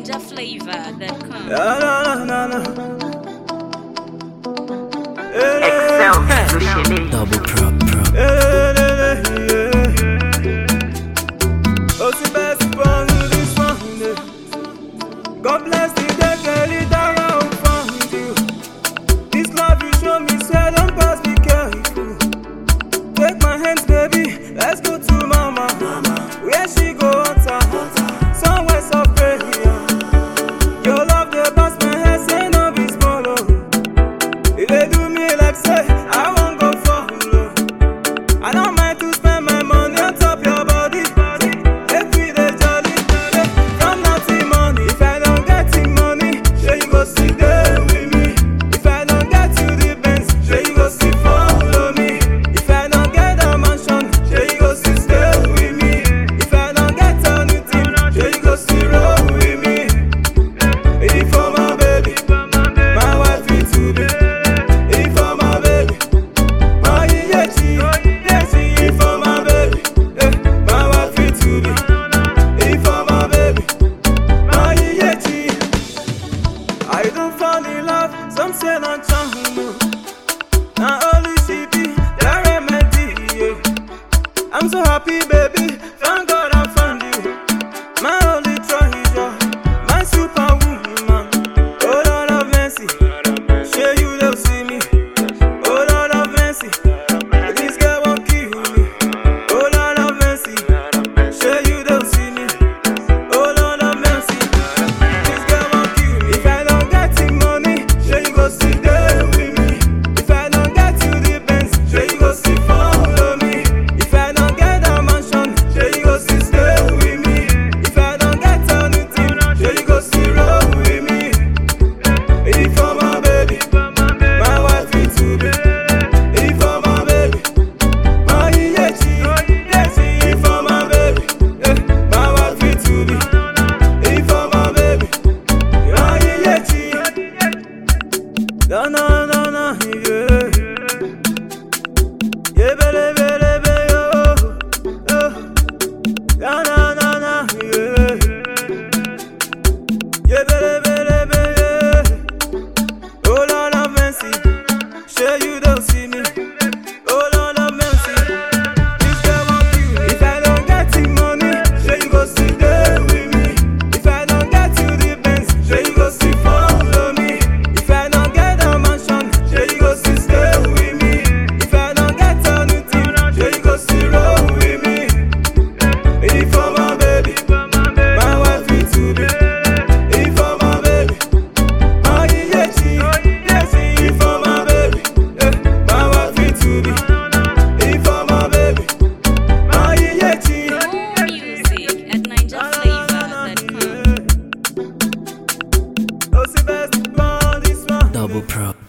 NinjaFlavor.com. Double prop. God bless the day, Kelly, that I found you. This love you show me, say don't pass me careful. Take my hands, baby, let's go to mama. Where she go, hotter, somewhere so pretty. Your love, the pass my head, say no be small. If they do me like say, I won't go for low. I don't mind to spend my money on top your body. Every day jolly, from nothing money. If I don't get the money, sure you go sit there with me. If I don't get to the Benz, sure you go sit follow me. If I don't get a mansion, sure you go sit stay with me. If I don't get anything, sure you go sit roll with me. If for my baby, my wife it to be. If for my baby, my yechi, if for my baby, my wife it to be. If for my baby, my yechi. I don't fall in love, some say not charm. Now only she be the remedy. I'm so happy, baby. Thank God I found you. My only treasure, my superwoman. Oh Lord of mercy, sure you don't see me. Oh Lord of mercy, this girl won't kill me. Oh Lord of mercy, sure you don't see me. Oh Lord of mercy, this girl won't kill me. If I don't get the money, sure you go sit there with me. If I don't get to the Benz, sure you go sit follow me. If I don't get a mansion, sure you go sit stay with me. If I don't get anything, sure you go sit roll with me. If for my baby, my wife it to be. If for my baby, my yechi. If for my baby, my wife it to be. If for my baby, my yechi. No, yeah. Yeah, baby, oh. No, yeah. Yeah, baby, yeah. Oh Lord of mercy, sure you don't see me. Oh Lord of mercy, this girl won't kill me. If I don't get the money, sure you go sit there with me. If I don't get to the Benz, sure you go sit follow me. If I don't get a mansion, sure you go sit stay with me. If I don't get anything, sure you go sit roll with me. If for my baby, my wife it to be. If for my baby, my yechi. If for my baby, my wife it to be. If for my baby, my yechi. More music at NinjaFlavor.com. Oh, c'est best, this one. Double prop.